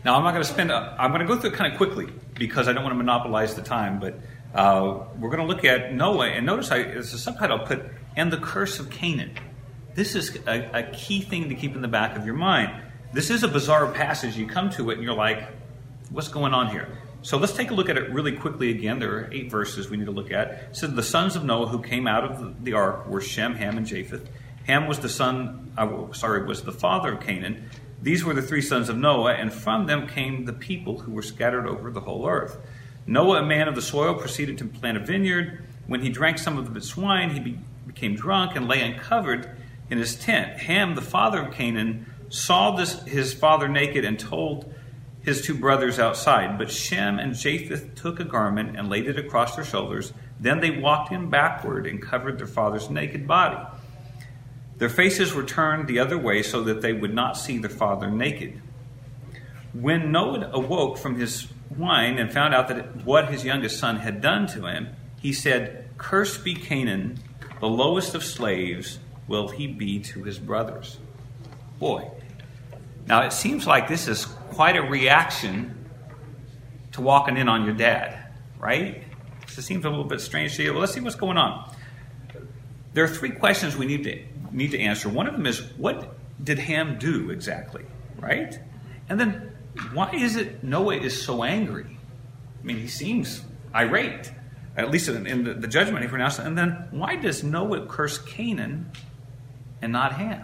Now, I'm going to go through it kind of quickly because I don't want to monopolize the time, but we're going to look at Noah, and notice as a subtitle I put, and the curse of Canaan. This is a key thing to keep in the back of your mind. This is a bizarre passage. You come to it and you're like, what's going on here? So let's take a look at it really quickly again. There are 8 verses we need to look at. It says, the sons of Noah who came out of the ark were Shem, Ham, and Japheth. Ham was was the father of Canaan. These were the 3 sons of Noah, and from them came the people who were scattered over the whole earth. Noah, a man of the soil, proceeded to plant a vineyard. When he drank some of its wine, he became drunk and lay uncovered in his tent. Ham, the father of Canaan, saw his father naked and told his 2 brothers outside. But Shem and Japheth took a garment and laid it across their shoulders. Then they walked in backward and covered their father's naked body. Their faces were turned the other way so that they would not see their father naked. When Noah awoke from his wine and found out what his youngest son had done to him, he said, "Cursed be Canaan, the lowest of slaves will he be to his brothers." Boy. Now, it seems like this is quite a reaction to walking in on your dad, right? It seems a little bit strange to you. Well, let's see what's going on. There are 3 questions we need to answer. One of them is, what did Ham do exactly, right? And then, why is it Noah is so angry? I mean, he seems irate, at least in the judgment he pronounced. And then, why does Noah curse Canaan and not Ham?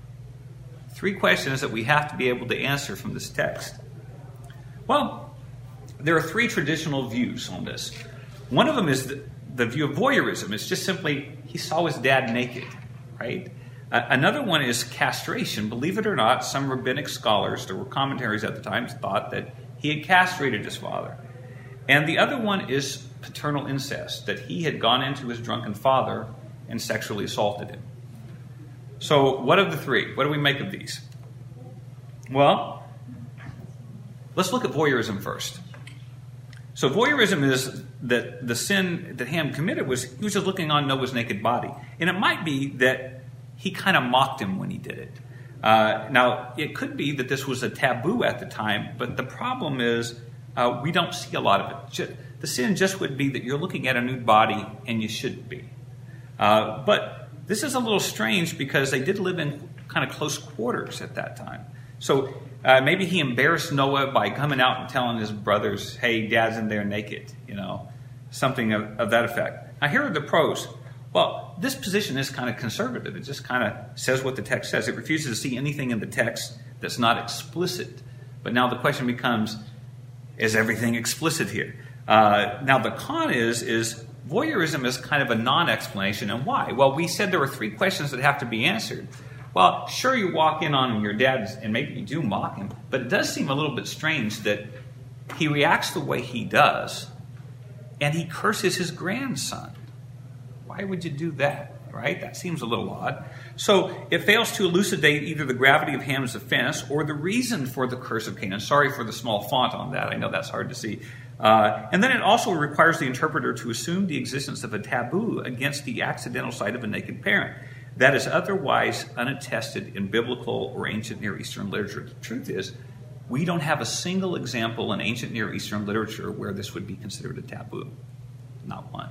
3 questions that we have to be able to answer from this text. Well, there are 3 traditional views on this. One of them is the view of voyeurism. It's just simply he saw his dad naked, right? Another one is castration. Believe it or not, some rabbinic scholars, there were commentaries at the time, thought that he had castrated his father. And the other one is paternal incest, that he had gone into his drunken father and sexually assaulted him. So what of the 3? What do we make of these? Well, let's look at voyeurism first. So voyeurism is that the sin that Ham committed was he was just looking on Noah's naked body. And it might be that he kind of mocked him when he did it. Now, it could be that this was a taboo at the time, but the problem is we don't see a lot of it. The sin just would be that you're looking at a nude body and you shouldn't be. But this is a little strange because they did live in kind of close quarters at that time. So maybe he embarrassed Noah by coming out and telling his brothers, hey, dad's in there naked, something of that effect. Now, here are the pros. Well, this position is kind of conservative. It just kind of says what the text says. It refuses to see anything in the text that's not explicit. But now the question becomes, is everything explicit here? Now, the con is voyeurism is kind of a non-explanation. And why? Well, we said there were 3 questions that have to be answered. Well, sure, you walk in on your dad and maybe you do mock him, but it does seem a little bit strange that he reacts the way he does and he curses his grandson. Why would you do that, right? That seems a little odd. So it fails to elucidate either the gravity of Ham's offense or the reason for the curse of Canaan. Sorry for the small font on that. I know that's hard to see. And then it also requires the interpreter to assume the existence of a taboo against the accidental sight of a naked parent. That is otherwise unattested in biblical or ancient Near Eastern literature. The truth is, we don't have a single example in ancient Near Eastern literature where this would be considered a taboo. Not one.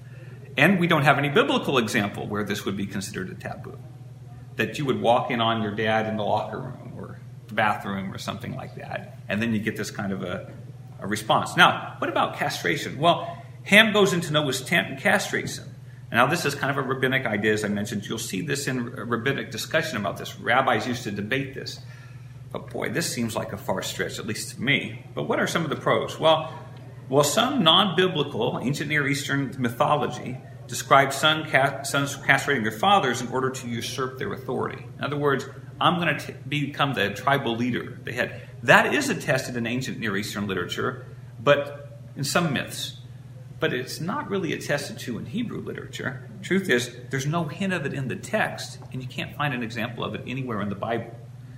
And we don't have any biblical example where this would be considered a taboo. That you would walk in on your dad in the locker room or the bathroom or something like that, and then you get this kind of a response. Now, what about castration? Well, Ham goes into Noah's tent and castrates him. And now, this is kind of a rabbinic idea, as I mentioned. You'll see this in a rabbinic discussion about this. Rabbis used to debate this. But boy, this seems like a far stretch, at least to me. But what are some of the pros? Well, some non-biblical, ancient Near Eastern mythology describes sons castrating their fathers in order to usurp their authority. In other words, I'm going to become the tribal leader, the head. That is attested in ancient Near Eastern literature, but in some myths. But it's not really attested to in Hebrew literature. Truth is, there's no hint of it in the text, and you can't find an example of it anywhere in the Bible.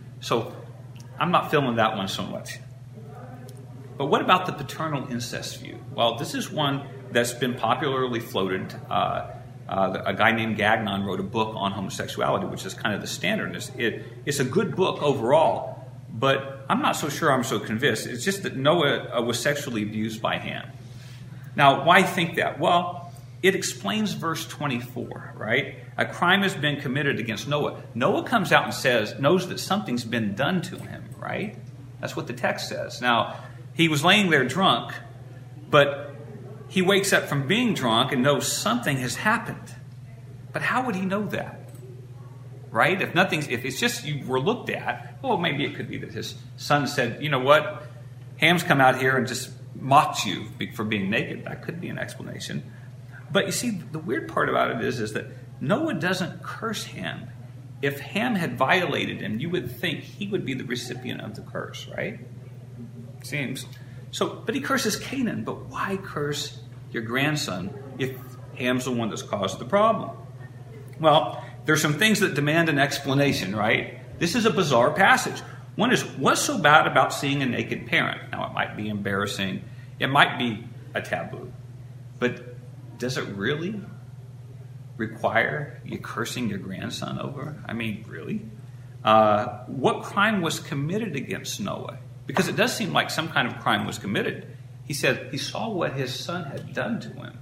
So I'm not feeling that one so much. But what about the paternal incest view? Well, this is one that's been popularly floated. A guy named Gagnon wrote a book on homosexuality, which is kind of the standard. It's a good book overall, but I'm not so sure I'm so convinced. It's just that Noah was sexually abused by Ham. Now, why think that? Well, it explains verse 24, right? A crime has been committed against Noah. Noah comes out and knows that something's been done to him, right? That's what the text says. Now, he was laying there drunk, but he wakes up from being drunk and knows something has happened. But how would he know that? Right? If it's just you were looked at, well, maybe it could be that his son said, you know what, Ham's come out here and just mocked you for being naked. That could be an explanation. But you see, the weird part about it is that Noah doesn't curse Ham. If Ham had violated him, you would think he would be the recipient of the curse, right? Seems. So, but he curses Canaan. But why curse your grandson if Ham's the one that's caused the problem? Well, there's some things that demand an explanation, right? This is a bizarre passage. One is, what's so bad about seeing a naked parent? Now, it might be embarrassing. It might be a taboo. But does it really require you cursing your grandson over? I mean, really? What crime was committed against Noah? Because it does seem like some kind of crime was committed. He said he saw what his son had done to him.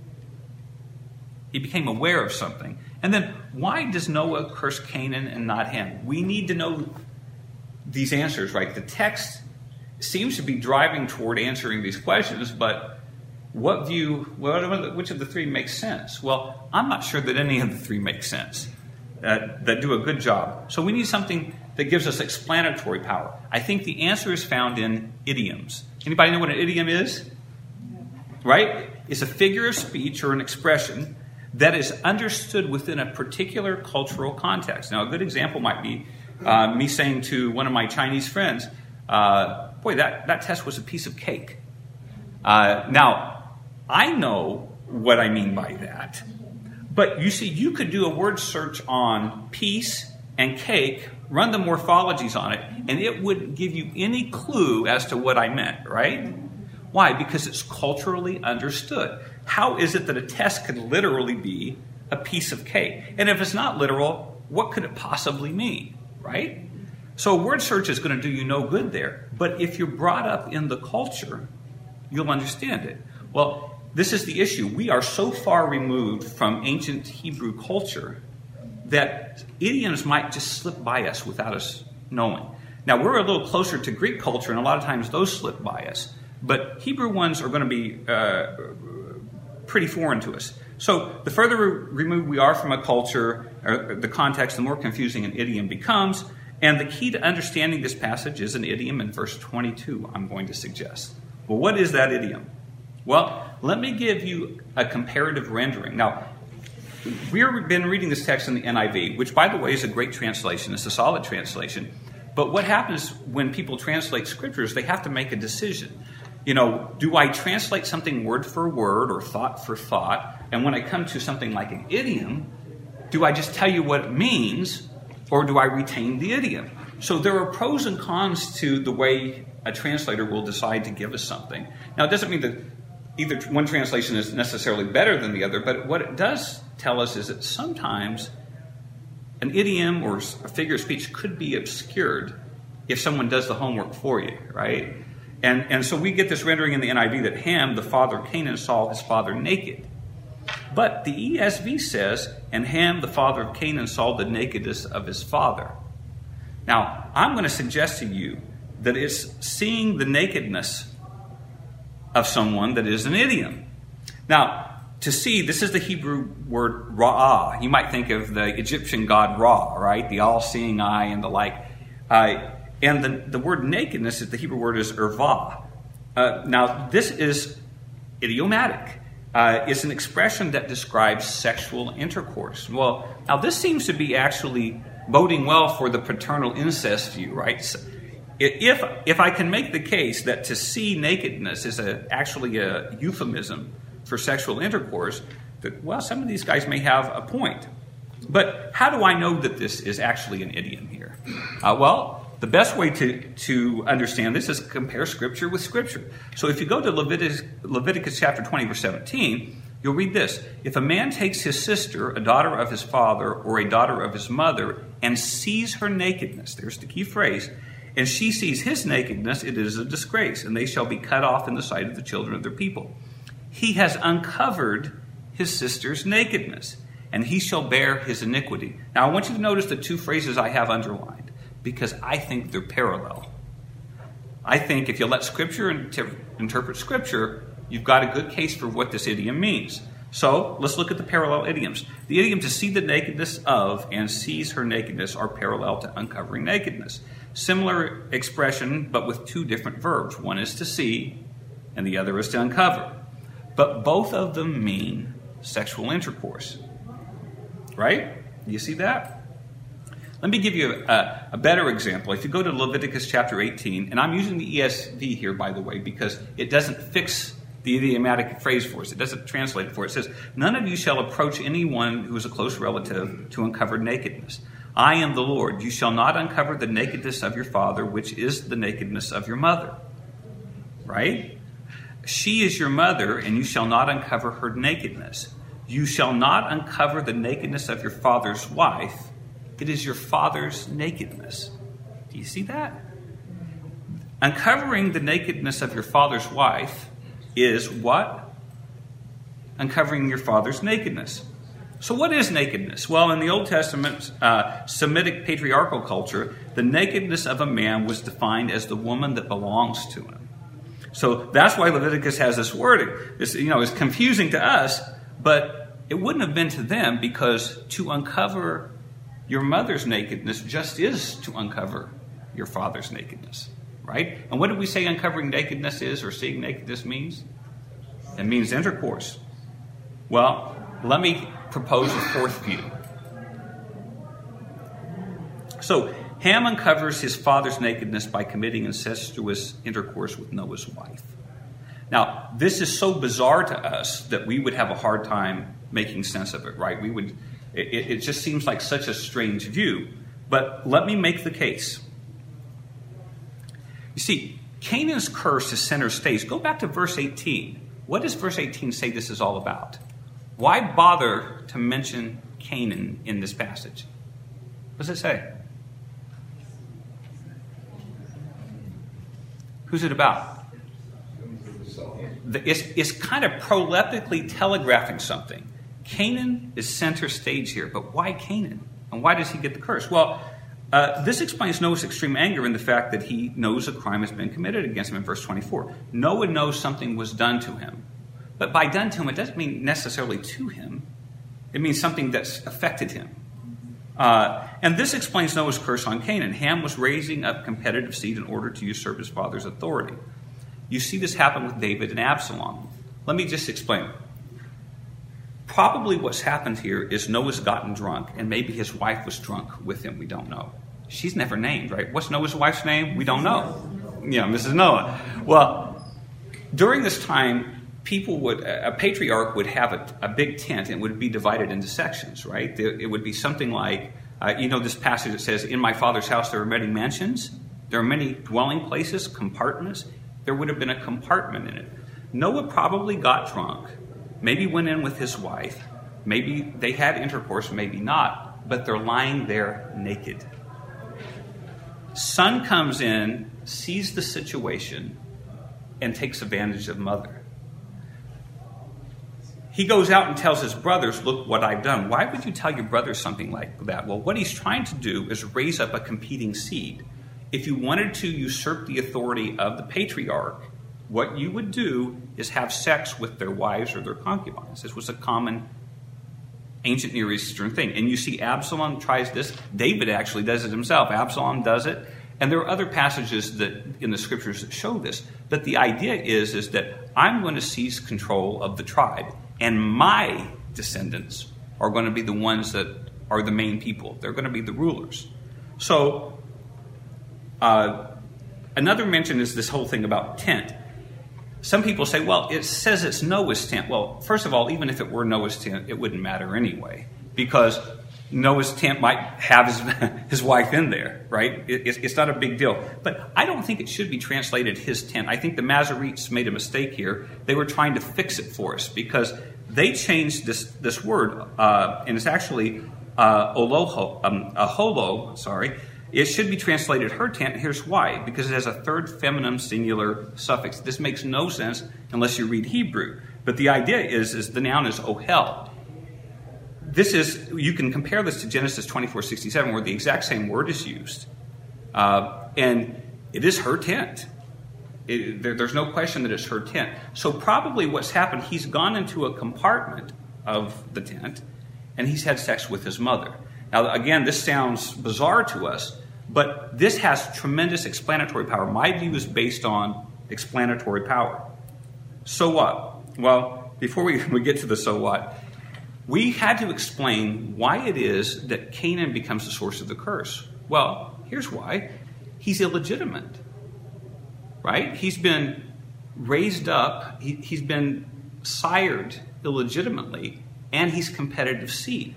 He became aware of something. And then, why does Noah curse Canaan and not Ham? We need to know these answers, right? The text seems to be driving toward answering these questions, but which of the three makes sense? Well, I'm not sure that any of the three make sense, that do a good job. So we need something that gives us explanatory power. I think the answer is found in idioms. Anybody know what an idiom is? Right? It's a figure of speech or an expression that is understood within a particular cultural context. Now, a good example might be me saying to one of my Chinese friends, boy, that test was a piece of cake. Now, I know what I mean by that. But you see, you could do a word search on piece and cake, run the morphologies on it, and it wouldn't give you any clue as to what I meant, right? Why? Because it's culturally understood. How is it that a test could literally be a piece of cake? And if it's not literal, what could it possibly mean, right? So a word search is going to do you no good there. But if you're brought up in the culture, you'll understand it. Well, this is the issue. We are so far removed from ancient Hebrew culture that idioms might just slip by us without us knowing. Now, we're a little closer to Greek culture, and a lot of times those slip by us. But Hebrew ones are going to be pretty foreign to us. So the further removed we are from a culture, or the context, the more confusing an idiom becomes. And the key to understanding this passage is an idiom in verse 22, I'm going to suggest. Well, what is that idiom? Well, let me give you a comparative rendering. Now, we've been reading this text in the NIV, which, by the way, is a great translation. It's a solid translation. But what happens when people translate scriptures, they have to make a decision. You know, do I translate something word for word or thought for thought? And when I come to something like an idiom, do I just tell you what it means, or do I retain the idiom? So there are pros and cons to the way a translator will decide to give us something. Now, it doesn't mean that either one translation is necessarily better than the other, but what it does tell us is that sometimes an idiom or a figure of speech could be obscured if someone does the homework for you, right? And so we get this rendering in the NIV that Ham, the father of Canaan, saw his father naked. But the ESV says, and Ham, the father of Canaan, saw the nakedness of his father. Now, I'm going to suggest to you that it's seeing the nakedness of someone that is an idiom. Now, to see, this is the Hebrew word ra'ah. You might think of the Egyptian god Ra, right? The all-seeing eye and the like. And the word nakedness, the Hebrew word is ervah. Now, this is idiomatic. It's an expression that describes sexual intercourse. Well, now this seems to be actually boding well for the paternal incest view, right? So if I can make the case that to see nakedness is actually a euphemism for sexual intercourse, that, well, some of these guys may have a point. But how do I know that this is actually an idiom here? Well, the best way to understand this is compare Scripture with Scripture. So if you go to Leviticus chapter 20, verse 17, you'll read this. If a man takes his sister, a daughter of his father, or a daughter of his mother, and sees her nakedness, there's the key phrase, and she sees his nakedness, it is a disgrace, and they shall be cut off in the sight of the children of their people. He has uncovered his sister's nakedness, and he shall bear his iniquity. Now, I want you to notice the two phrases I have underlined, because I think they're parallel. I think if you let Scripture interpret Scripture, you've got a good case for what this idiom means. So let's look at the parallel idioms. The idiom to see the nakedness of and sees her nakedness are parallel to uncovering nakedness. Similar expression, but with two different verbs. One is to see, and the other is to uncover. But both of them mean sexual intercourse. Right? You see that? Let me give you a better example. If you go to Leviticus chapter 18, and I'm using the ESV here, by the way, because it doesn't fix the idiomatic phrase for us. It doesn't translate it for us. It says, none of you shall approach anyone who is a close relative to uncover nakedness. I am the Lord. You shall not uncover the nakedness of your father, which is the nakedness of your mother. Right? She is your mother, and you shall not uncover her nakedness. You shall not uncover the nakedness of your father's wife. It is your father's nakedness. Do you see that? Uncovering the nakedness of your father's wife is what? Uncovering your father's nakedness. So what is nakedness? Well, in the Old Testament Semitic patriarchal culture, the nakedness of a man was defined as the woman that belongs to him. So that's why Leviticus has this wording. It's confusing to us, but it wouldn't have been to them, because to uncover your mother's nakedness just is to uncover your father's nakedness, right? And what did we say uncovering nakedness is, or seeing nakedness means? It means intercourse. Well, let me propose a fourth view. So, Ham uncovers his father's nakedness by committing incestuous intercourse with Noah's wife. Now, this is so bizarre to us that we would have a hard time making sense of it, right? It just seems like such a strange view. But let me make the case. You see, Canaan's curse is center stage. Go back to verse 18. What does verse 18 say this is all about? Why bother to mention Canaan in this passage? What does it say? Who's it about? It's kind of proleptically telegraphing something. Canaan is center stage here, but why Canaan? And why does he get the curse? Well, this explains Noah's extreme anger in the fact that he knows a crime has been committed against him in verse 24. Noah knows something was done to him. But by done to him, it doesn't mean necessarily to him. It means something that's affected him. And this explains Noah's curse on Canaan. Ham was raising up competitive seed in order to usurp his father's authority. You see this happen with David and Absalom. Let me just explain. Probably what's happened here is Noah's gotten drunk, and maybe his wife was drunk with him. We don't know. She's never named, right? What's Noah's wife's name? We don't know. Mrs. Noah. Well, during this time, a patriarch would have a big tent, and it would be divided into sections, right? It would be something like, this passage that says, in my father's house there are many mansions, there are many dwelling places, compartments. There would have been a compartment in it. Noah probably got drunk, maybe went in with his wife, maybe they had intercourse, maybe not, but they're lying there naked. Son comes in, sees the situation, and takes advantage of mother. He goes out and tells his brothers, look what I've done. Why would you tell your brothers something like that? Well, what he's trying to do is raise up a competing seed. If you wanted to usurp the authority of the patriarch, what you would do is have sex with their wives or their concubines. This was a common ancient Near Eastern thing. And you see Absalom tries this. David actually does it himself. Absalom does it. And there are other passages that in the scriptures that show this. But the idea is that I'm going to seize control of the tribe, and my descendants are going to be the ones that are the main people. They're going to be the rulers. So another mention is this whole thing about tent. Some people say, well, it says it's Noah's tent. Well, first of all, even if it were Noah's tent, it wouldn't matter anyway, because Noah's tent might have his wife in there, right? It's not a big deal. But I don't think it should be translated his tent. I think the Masoretes made a mistake here. They were trying to fix it for us because they changed this word, and it's actually aholo, It should be translated her tent. Here's why. Because it has a third feminine singular suffix. This makes no sense unless you read Hebrew. But the idea is the noun is ohel. You can compare this to Genesis 24:67, where the exact same word is used. And it is her tent. There's no question that it's her tent. So probably what's happened, he's gone into a compartment of the tent, and he's had sex with his mother. Now, again, this sounds bizarre to us, but this has tremendous explanatory power. My view is based on explanatory power. So what? Well, before we get to the so what, we had to explain why it is that Canaan becomes the source of the curse. Well, here's why. He's illegitimate, right? He's been raised up, he's been sired illegitimately, and he's competitive seed.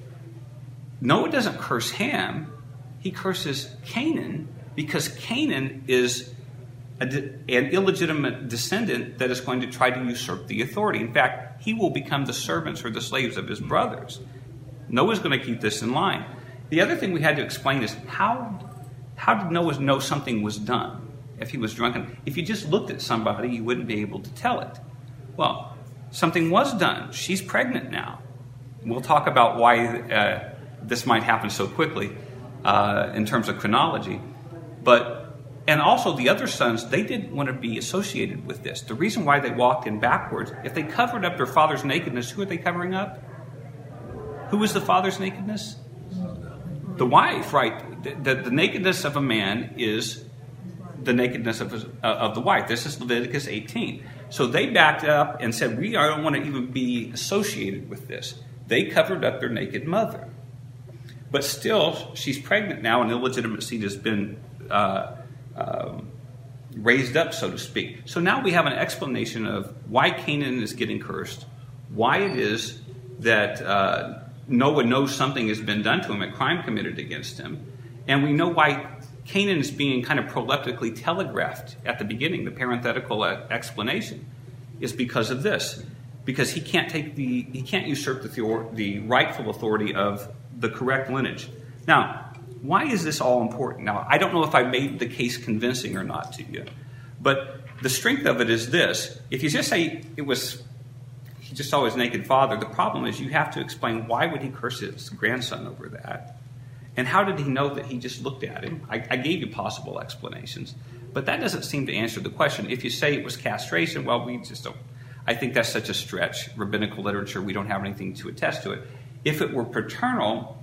Noah doesn't curse Ham, he curses Canaan, because Canaan is an illegitimate descendant that is going to try to usurp the authority. In fact, he will become the servants or the slaves of his brothers. Noah's going to keep this in line. The other thing we had to explain is how did Noah know something was done if he was drunken? If you just looked at somebody, you wouldn't be able to tell it. Well, something was done. She's pregnant now. We'll talk about why this might happen so quickly in terms of chronology. And also the other sons, they didn't want to be associated with this. The reason why they walked in backwards, if they covered up their father's nakedness, who are they covering up? Who was the father's nakedness? The wife, right? The nakedness of a man is the nakedness of the wife. This is Leviticus 18. So they backed up and said, we don't want to even be associated with this. They covered up their naked mother. But still, she's pregnant now, and illegitimate seed has been raised up, so to speak. So now we have an explanation of why Canaan is getting cursed, why it is that Noah knows something has been done to him, a crime committed against him, and we know why Canaan is being kind of proleptically telegraphed at the beginning. The parenthetical explanation is because of this, because he can't usurp the rightful authority of the correct lineage. Now, why is this all important? Now, I don't know if I made the case convincing or not to you, but the strength of it is this. If you just say he just saw his naked father, the problem is you have to explain why would he curse his grandson over that? And how did he know that he just looked at him? I gave you possible explanations, but that doesn't seem to answer the question. If you say it was castration, well, we just don't. I think that's such a stretch. Rabbinical literature, we don't have anything to attest to it. If it were paternal,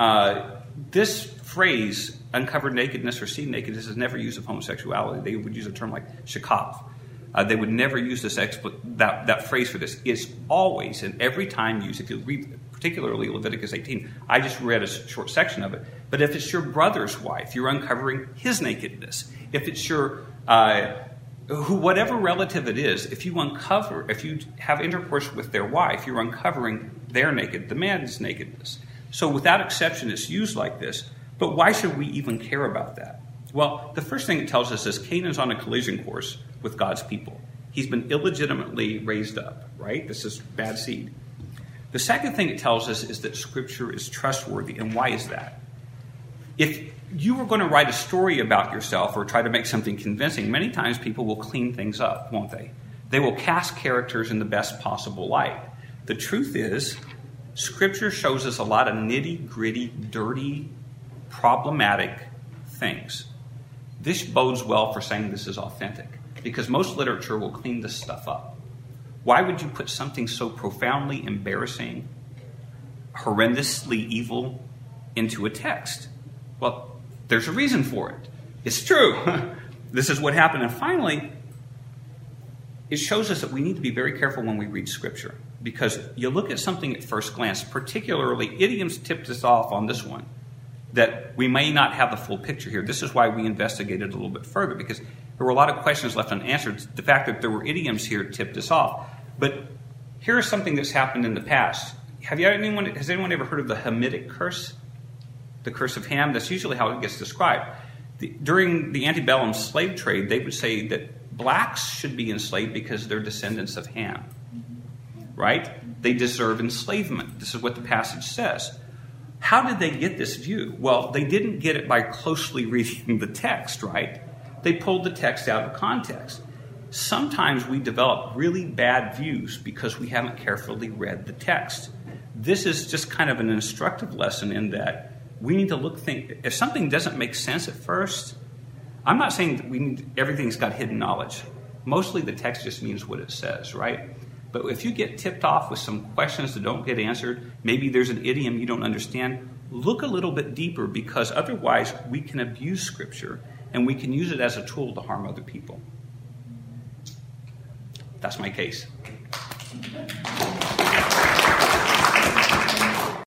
this phrase, uncovered nakedness or seed nakedness, is never used of homosexuality. They would use a term like shakav. They would never use this that phrase for this. It's always and every time used. If you read particularly Leviticus 18, I just read a short section of it. But if it's your brother's wife, you're uncovering his nakedness. If it's your whatever relative it is, if you have intercourse with their wife, you're uncovering the man's nakedness. So without exception, it's used like this. But why should we even care about that? Well, the first thing it tells us is Canaan's on a collision course with God's people. He's been illegitimately raised up, right? This is bad seed. The second thing it tells us is that Scripture is trustworthy. And why is that? If you were going to write a story about yourself or try to make something convincing, many times people will clean things up, won't they? They will cast characters in the best possible light. The truth is, Scripture shows us a lot of nitty-gritty, dirty, problematic things. This bodes well for saying this is authentic, because most literature will clean this stuff up. Why would you put something so profoundly embarrassing, horrendously evil into a text? Well, there's a reason for it. It's true. This is what happened. And finally, it shows us that we need to be very careful when we read Scripture, because you look at something at first glance, particularly idioms tipped us off on this one, that we may not have the full picture here. This is why we investigated a little bit further, because there were a lot of questions left unanswered. The fact that there were idioms here tipped us off. But here is something that's happened in the past. Has anyone ever heard of the Hamitic curse? The curse of Ham? That's usually how it gets described. During the antebellum slave trade, they would say that blacks should be enslaved because they're descendants of Ham. Right? They deserve enslavement. This is what the passage says. How did they get this view? Well, they didn't get it by closely reading the text, right? They pulled the text out of context. Sometimes we develop really bad views because we haven't carefully read the text. This is just kind of an instructive lesson in that we need to think, if something doesn't make sense at first, I'm not saying that everything's got hidden knowledge. Mostly the text just means what it says, right? But if you get tipped off with some questions that don't get answered, maybe there's an idiom you don't understand, look a little bit deeper, because otherwise we can abuse Scripture and we can use it as a tool to harm other people. That's my case.